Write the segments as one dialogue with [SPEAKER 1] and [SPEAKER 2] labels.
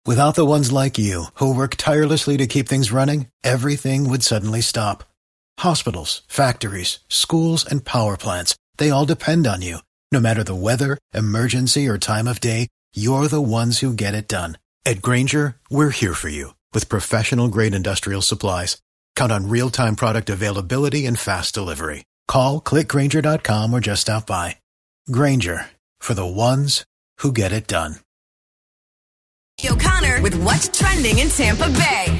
[SPEAKER 1] Without the ones like you, who work tirelessly to keep things running, everything would suddenly stop. Hospitals, factories, schools, and power plants, they all depend on you. No matter the weather, emergency, or time of day, you're the ones who get it done. At Grainger, we're here for you with professional-grade industrial supplies. Count on real-time product availability and fast delivery. Call, clickgrainger.com, or just stop by. Grainger, for the ones who get it done.
[SPEAKER 2] O'Connor with what's trending in Tampa Bay.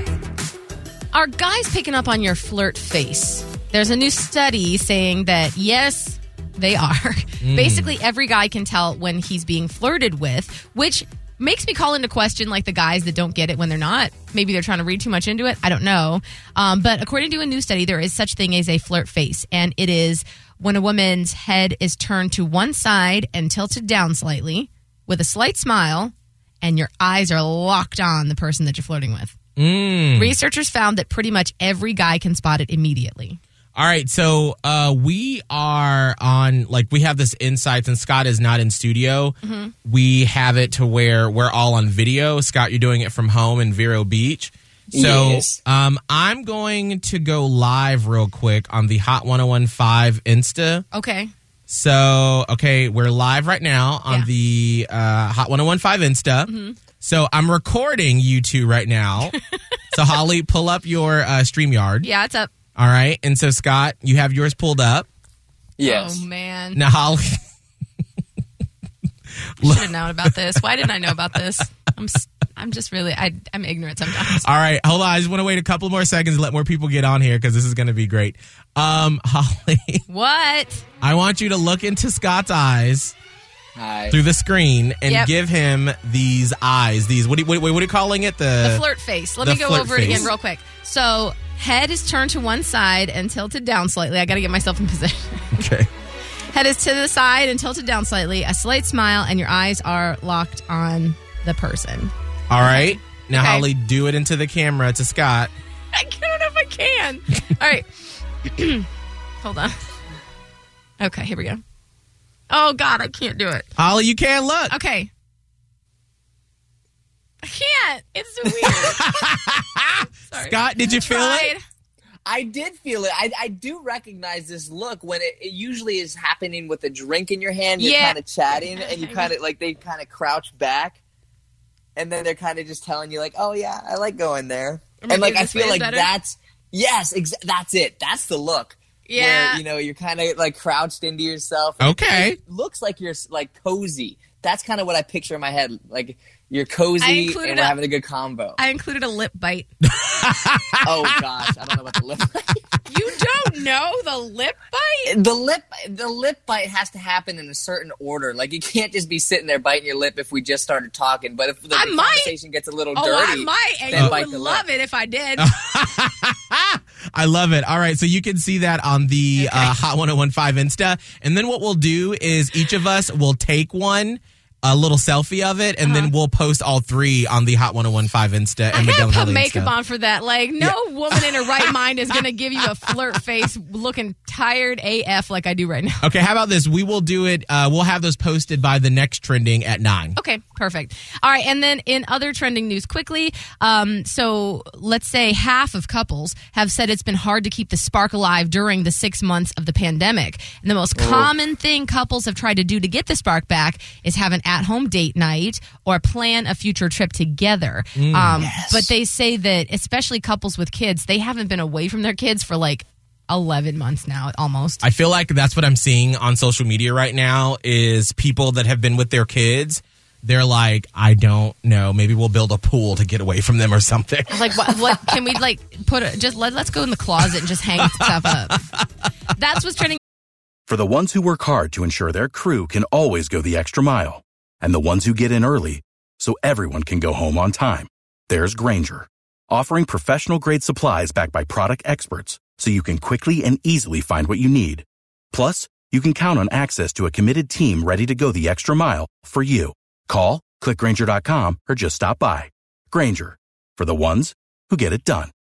[SPEAKER 3] Are guys picking up on your flirt face? There's a new study saying that, yes, they are. Basically, every guy can tell when he's being flirted with, which makes me call into question, like, the guys that don't get it when they're not. Maybe they're trying to read too much into it. I don't know. But according to a new study, there is such thing as a flirt face, and it is when a woman's head is turned to one side and tilted down slightly with a slight smile, and your eyes are locked on the person that you're flirting with. Researchers found that pretty much every guy can spot it immediately.
[SPEAKER 4] All right, so we are on, like, we have this insight, and Scott is not in studio. We have it to where we're all on video. Scott, you're doing it from home in Vero Beach. So
[SPEAKER 5] Yes.
[SPEAKER 4] I'm going to go live real quick on the Hot 1015 Insta.
[SPEAKER 3] Okay.
[SPEAKER 4] So, okay, we're live right now on the Hot 1015 Insta. So I'm recording you two right now. So, Holly, pull up your StreamYard.
[SPEAKER 3] Yeah, it's up.
[SPEAKER 4] All right. And so, Scott, you have yours pulled up.
[SPEAKER 5] Yes.
[SPEAKER 3] Oh, man.
[SPEAKER 4] Now, Holly.
[SPEAKER 3] I should have known about this. Why didn't I know about this? I'm just really, I'm ignorant sometimes.
[SPEAKER 4] All right. Hold on. I just want to wait a couple more seconds and let more people get on here because this is going to be great. Holly.
[SPEAKER 3] What?
[SPEAKER 4] I want you to look into Scott's eyes
[SPEAKER 5] Hi.
[SPEAKER 4] through the screen and give him these eyes. These, what are you calling it?
[SPEAKER 3] The flirt face. Let me go over it again real quick. So, head is turned to one side and tilted down slightly. I got to get myself in position.
[SPEAKER 4] Okay.
[SPEAKER 3] Head is to the side and tilted down slightly. A slight smile, and your eyes are locked on the person.
[SPEAKER 4] All right. Now,
[SPEAKER 3] Okay.
[SPEAKER 4] Holly, do it into the camera to Scott.
[SPEAKER 3] I don't know if I can. All right. Hold on. Okay, here we go. Oh, God, I can't do it.
[SPEAKER 4] Holly, you can't look.
[SPEAKER 3] Okay. I can't. It's so weird. Sorry.
[SPEAKER 4] Scott, did you feel it?
[SPEAKER 5] I did feel it. I do recognize this look when it usually is happening with a drink in your hand. You're kind of chatting, and you kind of, like, they kind of crouch back, and then they're kind of just telling you, like, oh, yeah, I like going there. And, like, I feel like that's it. That's the look.
[SPEAKER 3] Yeah.
[SPEAKER 5] Where, you know, you're kind of, like, crouched into yourself.
[SPEAKER 4] Okay.
[SPEAKER 5] It looks like you're, like, cozy. That's kind of what I picture in my head. Like, you're cozy and we're having a good combo.
[SPEAKER 3] I included a lip bite.
[SPEAKER 5] Oh, gosh. I don't know about the lip bite.
[SPEAKER 3] You don't know the lip bite?
[SPEAKER 5] The lip bite has to happen in a certain order. Like, you can't just be sitting there biting your lip if we just started talking. But if the conversation gets a little dirty,
[SPEAKER 3] I might, and
[SPEAKER 5] then
[SPEAKER 3] you
[SPEAKER 5] bite
[SPEAKER 3] would
[SPEAKER 5] the
[SPEAKER 3] love
[SPEAKER 5] lip.
[SPEAKER 3] it if I did.
[SPEAKER 4] I love it. All right, so you can see that on the Hot 1015 Insta. And then what we'll do is each of us will take a little selfie of it, and then we'll post all three on the Hot 1015 Insta. And
[SPEAKER 3] I
[SPEAKER 4] Miguel
[SPEAKER 3] gotta put
[SPEAKER 4] Holly
[SPEAKER 3] makeup
[SPEAKER 4] Insta.
[SPEAKER 3] on for that. Like, no woman in her right mind is going to give you a flirt face looking tired AF like I do right now.
[SPEAKER 4] Okay, how about this? We will do it. We'll have those posted by the next trending at 9.
[SPEAKER 3] Okay, perfect. All right, and then in other trending news quickly, so let's say half of couples have said it's been hard to keep the spark alive during the 6 months of the pandemic. And the most common thing couples have tried to do to get the spark back is have an at-home date night or plan a future trip together. But they say that especially couples with kids, they haven't been away from their kids for like 11 months now, almost.
[SPEAKER 4] I feel like that's what I'm seeing on social media right now is people that have been with their kids. They're like, I don't know. Maybe we'll build a pool to get away from them or something.
[SPEAKER 3] Like, what can we like put? Let's go in the closet and just hang stuff up. That's what's trending.
[SPEAKER 6] For the ones who work hard to ensure their crew can always go the extra mile, and the ones who get in early so everyone can go home on time, there's Grainger, offering professional-grade supplies backed by product experts so you can quickly and easily find what you need. Plus, you can count on access to a committed team ready to go the extra mile for you. Call, click Grainger.com, or just stop by. Grainger, for the ones who get it done.